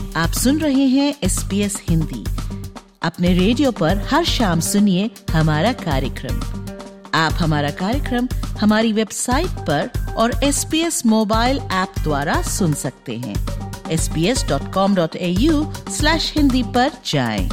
आप सुन रहे हैं SBS हिंदी। अपने रेडियो पर हर शाम सुनिए हमारा कार्यक्रम। आप हमारा कार्यक्रम हमारी वेबसाइट पर और SBS मोबाइल ऐप द्वारा सुन सकते हैं। sbs.com.au/hindi पर जाएं।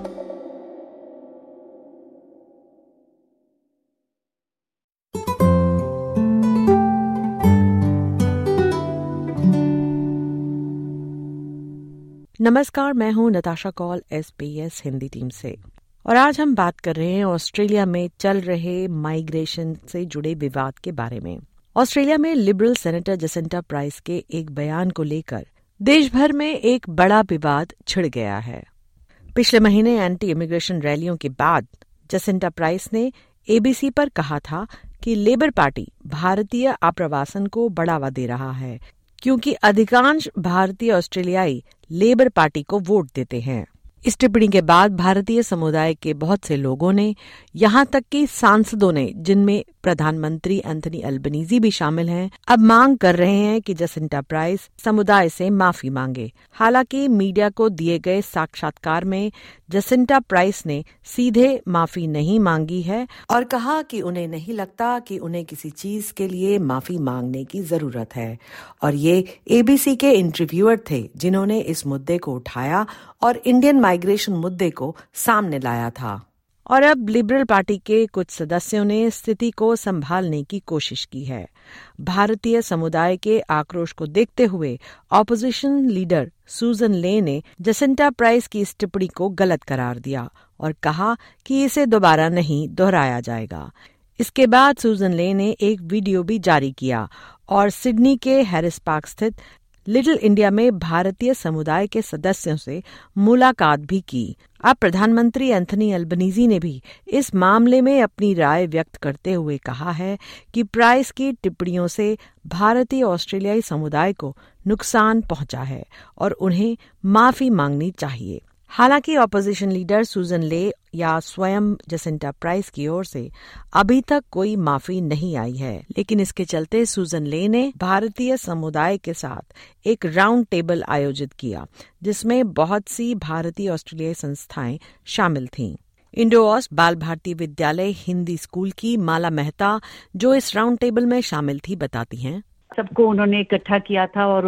नमस्कार, मैं हूं नताशा कौल SBS हिंदी टीम से और आज हम बात कर रहे हैं ऑस्ट्रेलिया में चल रहे माइग्रेशन से जुड़े विवाद के बारे में। ऑस्ट्रेलिया में लिबरल सेनेटर जसिंटा प्राइस के एक बयान को लेकर देश भर में एक बड़ा विवाद छिड़ गया है। पिछले महीने एंटी इमिग्रेशन रैलियों के बाद जसिंटा प्राइस ने ABC पर कहा था कि लेबर पार्टी भारतीय आप्रवासन को बढ़ावा दे रहा है क्योंकि अधिकांश भारतीय ऑस्ट्रेलियाई लेबर पार्टी को वोट देते हैं। इस टिप्पणी के बाद भारतीय समुदाय के बहुत से लोगों ने, यहाँ तक कि सांसदों ने, जिनमें प्रधानमंत्री एंथनी अल्बनीजी भी शामिल हैं, अब मांग कर रहे हैं कि जसिंटा प्राइस समुदाय से माफी मांगे। हालांकि मीडिया को दिए गए साक्षात्कार में जसिंटा प्राइस ने सीधे माफी नहीं मांगी है और कहा कि उन्हें नहीं लगता कि उन्हें किसी चीज के लिए माफी मांगने की जरूरत है। और ये ABC के इंटरव्यूअर थे जिन्होंने इस मुद्दे को उठाया और इंडियन माइग्रेशन मुद्दे को सामने लाया था। और अब लिबरल पार्टी के कुछ सदस्यों ने स्थिति को संभालने की कोशिश की है। भारतीय समुदाय के आक्रोश को देखते हुए ऑपोजिशन लीडर सूजन ले ने जसिंटा प्राइस की इस टिप्पणी को गलत करार दिया और कहा कि इसे दोबारा नहीं दोहराया जाएगा। इसके बाद सूजन ले ने एक वीडियो भी जारी किया और सिडनी के हैरिस पार्क स्थित लिटिल इंडिया में भारतीय समुदाय के सदस्यों से मुलाकात भी की। अब प्रधानमंत्री एंथनी अल्बनीजी ने भी इस मामले में अपनी राय व्यक्त करते हुए कहा है कि प्राइस की टिप्पणियों से भारतीय ऑस्ट्रेलियाई समुदाय को नुकसान पहुंचा है और उन्हें माफी मांगनी चाहिए। हालांकि ऑपोजिशन लीडर सूजन ले या स्वयं जसिंटा प्राइस की ओर से अभी तक कोई माफी नहीं आई है, लेकिन इसके चलते सूजन ले ने भारतीय समुदाय के साथ एक राउंड टेबल आयोजित किया जिसमें बहुत सी भारतीय ऑस्ट्रेलियाई संस्थाएं शामिल थीं। इंडो-ऑस्ट बाल भारती विद्यालय हिंदी स्कूल की माला मेहता, जो इस राउंड टेबल में शामिल थी, बताती हैं। सबको उन्होंने इकट्ठा किया था और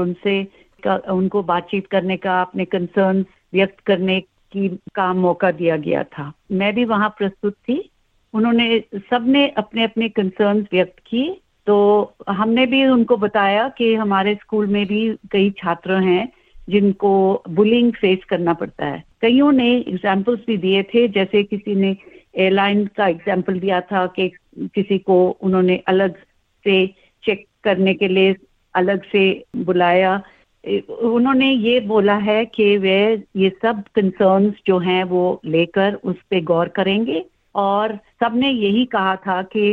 उनको बातचीत करने का, अपने कंसर्न व्यक्त करने का मौका दिया गया था। मैं भी वहां प्रस्तुत थी। सबने अपने अपने कंसर्न्स व्यक्त किए। तो हमने भी उनको बताया कि हमारे स्कूल में भी कई छात्र हैं जिनको बुलिंग फेस करना पड़ता है। कईयों ने एग्जाम्पल्स भी दिए थे, जैसे किसी ने एयरलाइन का एग्जाम्पल दिया था कि किसी को उन्होंने अलग से चेक करने के लिए अलग से बुलाया। उन्होंने ये बोला है कि वे ये सब कंसर्न्स जो हैं वो लेकर उस पे गौर करेंगे और सबने यही कहा था कि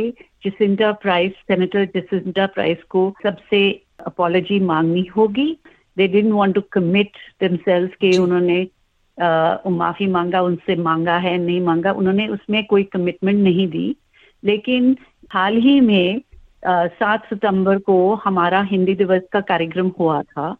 सेनेटर जसिंटा प्राइस को सबसे अपॉलजी मांगनी होगी। They didn't want to commit themselves कि उन्होंने माफी मांगा, उनसे मांगा है नहीं मांगा, उन्होंने उसमें कोई कमिटमेंट नहीं दी। लेकिन हाल ही में 7 सितंबर को हमारा हिंदी दिवस का कार्यक्रम हुआ था।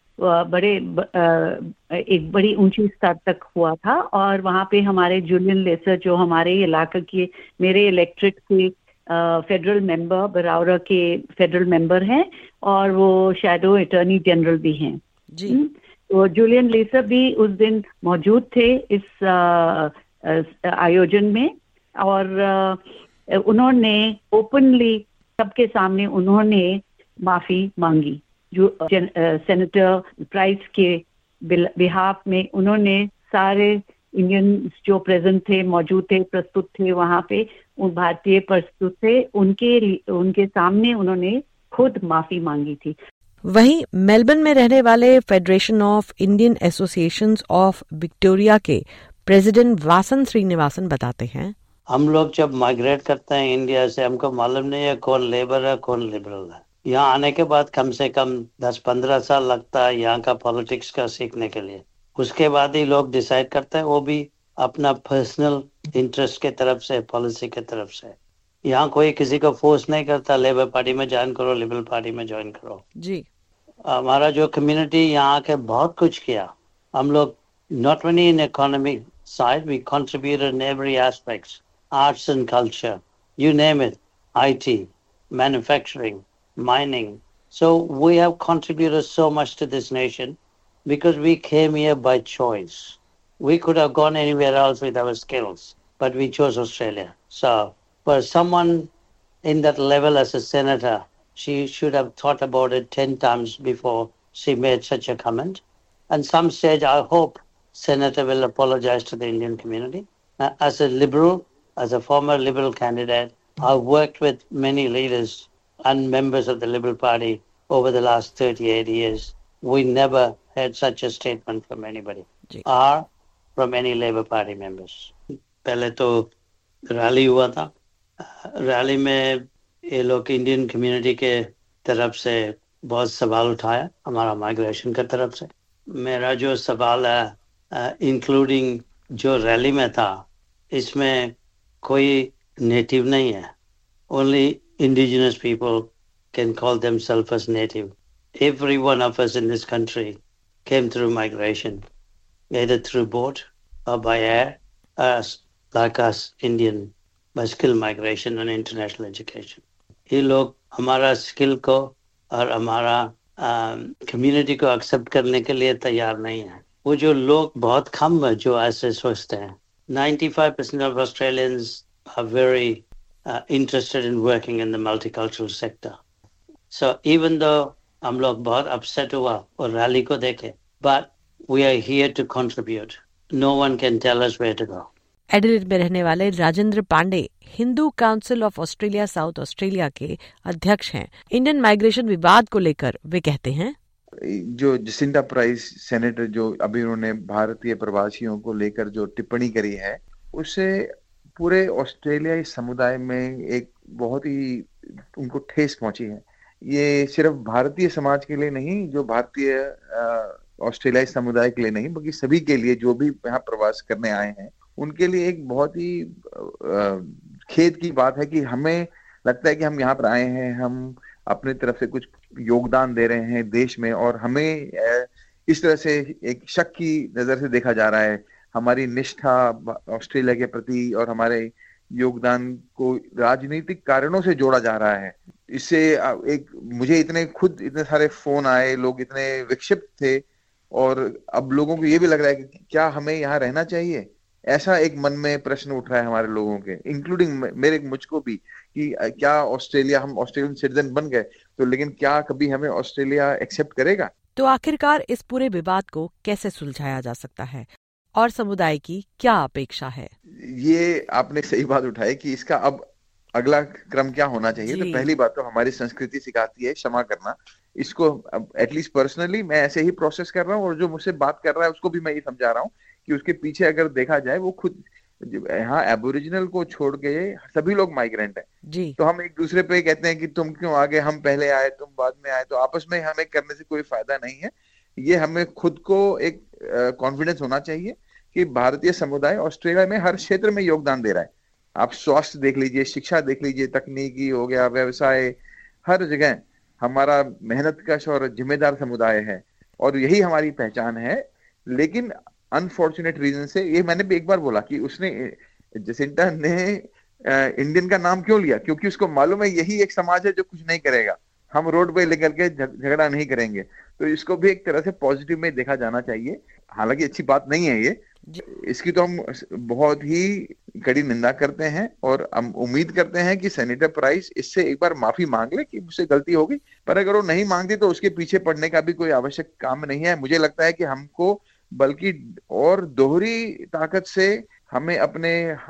एक बड़ी ऊंची स्तर तक हुआ था और वहाँ पे हमारे जूलियन लेसर, जो हमारे इलाके के, मेरे इलेक्ट्रेट के फेडरल मेंबर, बरावरा के फेडरल मेंबर हैं और वो शैडो अटॉर्नी जनरल भी हैं जी। तो जूलियन लेसर भी उस दिन मौजूद थे इस आयोजन में और उन्होंने ओपनली सबके सामने उन्होंने माफी मांगी। जो सेनेटर प्राइस के बिहाफ में उन्होंने सारे इंडियन जो प्रेजेंट थे, मौजूद थे, प्रस्तुत थे वहाँ पे, उन भारतीय प्रस्तुत थे, उनके सामने उन्होंने खुद माफी मांगी थी। वहीं मेलबर्न में रहने वाले federation of Indian associations of Victoria के प्रेसिडेंट वासन श्रीनिवासन बताते हैं, हम लोग जब माइग्रेट करते हैं इंडिया से, हमको मालूम नहीं है कौन लेबर है कौन लिबरल है। यहाँ आने के बाद कम से कम 10-15 साल लगता है यहाँ का पॉलिटिक्स का सीखने के लिए। उसके बाद ही लोग डिसाइड करते हैं, वो भी अपना पर्सनल इंटरेस्ट के तरफ से, पॉलिसी के तरफ से। यहाँ कोई किसी को फोर्स नहीं करता लेबर पार्टी में ज्वाइन करो, लिबरल पार्टी में ज्वाइन करो जी। हमारा जो कम्युनिटी यहाँ आके बहुत कुछ किया, हम लोग not only in economic side, we contributed in every aspects, arts and culture, you name it, IT, manufacturing, mining. So we have contributed so much to this nation because we came here by choice. We could have gone anywhere else with our skills, but we chose Australia. So for someone in that level as a senator, she should have thought about it 10 times before she made such a comment. And some stage, I hope Senator will apologize to the Indian community. As a liberal, as a former liberal candidate, I've worked with many leaders and members of the Liberal Party over the last 38 years. We never had such a statement from anybody or from any Labour Party members. पहले तो rally हुआ था. Rally में ये लोग Indian community के तरफ से बहुत सवाल उठाया हमारा माइग्रेशन के तरफ से. मेरा जो सवाल है इंक्लूडिंग जो रैली में था, इसमें कोई नेटिव नहीं है. Only indigenous people can call themselves as native. Every one of us in this country came through migration, either through boat or by air, as like us Indian, by skill migration and international education. ये लोग हमारा skill को और हमारा community को accept करने के लिए तैयार नहीं है. वो जो लोग बहुत कम है जो ऐसे सोचते हैं. 95% of Australians are very interested in working in the multicultural sector. So even though हम लोग बहुत upset हुआ और रैली को देखे, but we are here to contribute. No one can tell us where to go. Adelaide में रहने वाले Rajendra Pande Hindu council of Australia South Australia के अध्यक्ष हैं. इंडियन माइग्रेशन विवाद को लेकर वे कहते हैं, जो जसिंडा प्राइस सेनेटर जो अभी उन्होंने भारतीय प्रवासियों को लेकर जो टिप्पणी करी है, उससे पूरे ऑस्ट्रेलियाई समुदाय में एक बहुत ही उनको ठेस पहुंची है. ये सिर्फ भारतीय समाज के लिए नहीं, जो भारतीय ऑस्ट्रेलियाई समुदाय के लिए नहीं, बल्कि सभी के लिए जो भी यहाँ प्रवास करने आए हैं, उनके लिए एक बहुत ही खेद की बात है कि हमें लगता है कि हम यहाँ पर आए हैं, हम अपने तरफ से कुछ योगदान दे रहे हैं देश में, और हमें इस तरह से एक शक की नजर से देखा जा रहा है. हमारी निष्ठा ऑस्ट्रेलिया के प्रति और हमारे योगदान को राजनीतिक कारणों से जोड़ा जा रहा है. इससे एक मुझे इतने सारे फोन आए, लोग इतने विक्षिप्त थे, और अब लोगों को ये भी लग रहा है कि क्या हमें यहाँ रहना चाहिए. ऐसा एक मन में प्रश्न उठ रहा है हमारे लोगों के, इंक्लूडिंग मुझको भी, कि क्या हम ऑस्ट्रेलियन सिटीजन बन गए तो लेकिन क्या कभी हमें ऑस्ट्रेलिया एक्सेप्ट करेगा. तो आखिरकार इस पूरे विवाद को कैसे सुलझाया जा सकता है और समुदाय की क्या अपेक्षा है. ये आपने सही बात उठाई कि इसका अब अगला क्रम क्या होना चाहिए. तो पहली बात तो हमारी संस्कृति सिखाती है क्षमा करना. इसको एटलीस्ट पर्सनली मैं ऐसे ही प्रोसेस कर रहा हूँ, और जो मुझसे बात कर रहा है उसको भी मैं ये समझा रहा हूँ कि उसके पीछे अगर देखा जाए, वो खुद यहाँ एबोरिजिनल को छोड़ के सभी लोग माइग्रेंट हैं. तो हम एक दूसरे पे कहते हैं कि तुम क्यों आगे, हम पहले आए, तुम बाद में आए. तो आपस में हमें करने से कोई फायदा नहीं है. ये हमें खुद को एक कॉन्फिडेंस होना चाहिए कि भारतीय समुदाय ऑस्ट्रेलिया में हर क्षेत्र में योगदान दे रहा है. आप स्वास्थ्य देख लीजिए, शिक्षा देख लीजिए, तकनीकी हो गया, व्यवसाय, हर जगह हमारा मेहनतकश और जिम्मेदार समुदाय है, और यही हमारी पहचान है. लेकिन अनफॉर्चुनेट रीजन से, ये मैंने भी एक बार बोला कि उसने जसिंटा ने इंडियन का नाम क्यों लिया, क्योंकि उसको मालूम है यही एक समाज है जो कुछ नहीं करेगा, हम रोड पे लेकर के झगड़ा नहीं करेंगे. तो इसको भी एक तरह से पॉजिटिव में देखा जाना चाहिए. हालांकि अच्छी बात नहीं है ये, इसकी तो हम बहुत ही कड़ी निंदा करते हैं, और हम उम्मीद करते हैं कि सेनेटर प्राइस इससे एक बार माफी मांग ले कि मुझसे गलती होगी. पर अगर वो नहीं मांगती तो उसके पीछे पड़ने का भी कोई आवश्यक काम नहीं है. मुझे लगता है कि हमको बल्कि और दोहरी ताकत से हमें अपने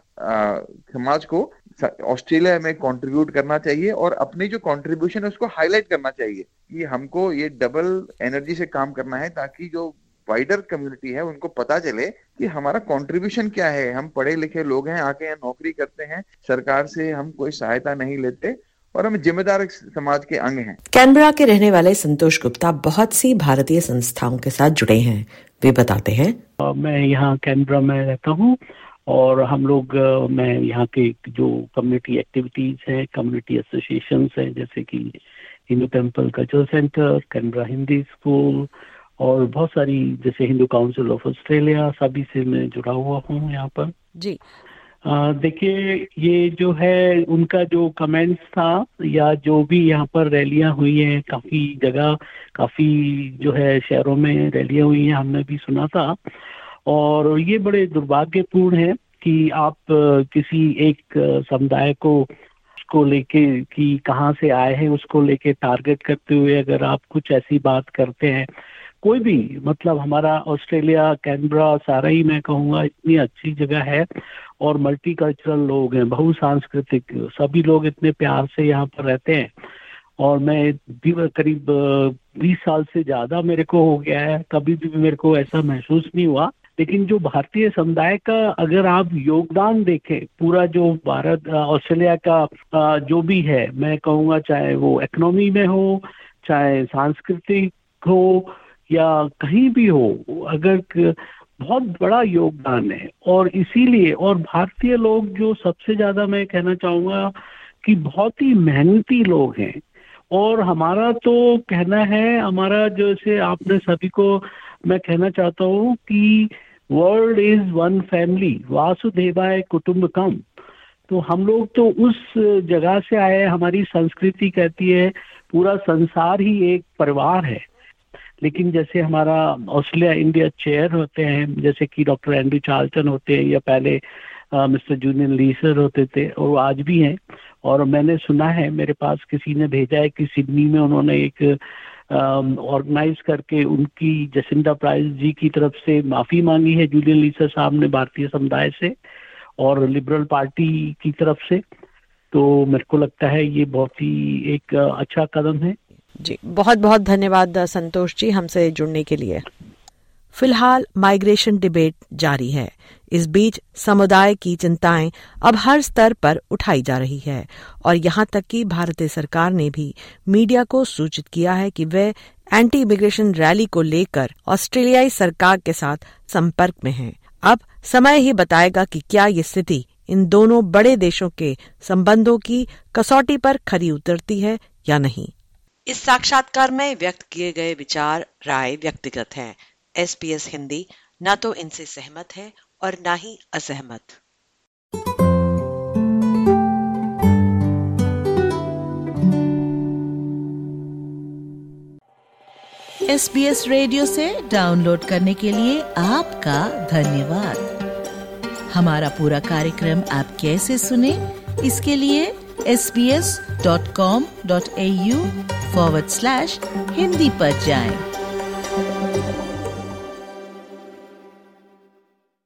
समाज को ऑस्ट्रेलिया में कंट्रीब्यूट करना चाहिए, और अपनी जो कंट्रीब्यूशन है उसको हाईलाइट करना चाहिए कि हमको ये डबल एनर्जी से काम करना है, ताकि जो वाइडर कम्युनिटी है उनको पता चले कि हमारा कंट्रीब्यूशन क्या है. हम पढ़े लिखे लोग हैं, आके यहाँ नौकरी करते हैं, सरकार से हम कोई सहायता नहीं लेते, और हम जिम्मेदार समाज के अंग हैं. कैनबरा के रहने वाले संतोष गुप्ता बहुत सी भारतीय संस्थाओं के साथ जुड़े हैं. वे बताते हैं, मैं यहाँ कैनबरा में रहता हूँ, और हम लोग मैं यहाँ के जो कम्युनिटी एक्टिविटीज हैं, कम्युनिटी एसोसिएशंस हैं, जैसे कि Hindu temple cultural centre, Canberra Hindi school, और बहुत सारी जैसे हिंदू काउंसिल ऑफ ऑस्ट्रेलिया सभी से मैं जुड़ा हुआ हूँ यहाँ पर जी। देखिए ये जो है उनका जो कमेंट्स था या जो भी यहाँ पर रैलियां हुई हैं, काफी जगह काफी जो है शहरों में रैलियां हुई हैं, हमने भी सुना था। और ये बड़े दुर्भाग्यपूर्ण है कि आप किसी एक समुदाय को लेके कि कहाँ से आए हैं उसको लेके टारगेट करते हुए अगर आप कुछ ऐसी बात करते हैं, कोई भी मतलब हमारा ऑस्ट्रेलिया कैनबरा सारा ही मैं कहूँगा इतनी अच्छी जगह है और मल्टीकल्चरल लोग हैं, बहुसांस्कृतिक, सभी लोग इतने प्यार से यहाँ पर रहते हैं। और मैं भी करीब 20 साल से ज्यादा मेरे को हो गया है, कभी भी मेरे को ऐसा महसूस नहीं हुआ। लेकिन जो भारतीय समुदाय का अगर आप योगदान देखें, पूरा जो भारत ऑस्ट्रेलिया का जो भी है, मैं कहूँगा चाहे वो इकोनॉमी में हो, चाहे सांस्कृतिक हो या कहीं भी हो, अगर बहुत बड़ा योगदान है। और इसीलिए और भारतीय लोग जो सबसे ज्यादा मैं कहना चाहूँगा कि बहुत ही मेहनती लोग हैं। और हमारा तो कहना है, हमारा जैसे आपने सभी को मैं कहना चाहता हूँ कि वर्ल्ड इज वन फैमिली, वासुदेवाय कुटुंबकम। तो हम लोग तो उस जगह से आए, हमारी संस्कृति कहती है पूरा संसार ही एक परिवार है। लेकिन जैसे हमारा ऑस्ट्रेलिया इंडिया चेयर होते हैं, जैसे कि डॉक्टर एंड्रू चार्ल्टन होते हैं या पहले मिस्टर जूलियन लीसर होते थे और वो आज भी हैं। और मैंने सुना है, मेरे पास किसी ने भेजा है कि सिडनी में उन्होंने एक ऑर्गेनाइज करके उनकी जसिंडा प्राइज जी की तरफ से माफी मांगी है जूलियन लीसर साहब ने भारतीय समुदाय से और लिबरल पार्टी की तरफ से। तो मेरे को लगता है ये बहुत ही एक अच्छा कदम है। जी, बहुत बहुत धन्यवाद संतोष जी हमसे जुड़ने के लिए। फिलहाल माइग्रेशन डिबेट जारी है। इस बीच समुदाय की चिंताएं अब हर स्तर पर उठाई जा रही है और यहाँ तक कि भारतीय सरकार ने भी मीडिया को सूचित किया है कि वे एंटी इमिग्रेशन रैली को लेकर ऑस्ट्रेलियाई सरकार के साथ संपर्क में हैं। अब समय ही बताएगा कि क्या ये स्थिति इन दोनों बड़े देशों के संबंधों की कसौटी पर खरी उतरती है या नहीं। इस साक्षात्कार में व्यक्त किए गए विचार राय व्यक्तिगत हैं। SBS हिंदी न तो इनसे सहमत है और न ही असहमत। SBS रेडियो से डाउनलोड करने के लिए आपका धन्यवाद। हमारा पूरा कार्यक्रम आप कैसे सुने, इसके लिए sbs.com.au/hindi पर जाएं।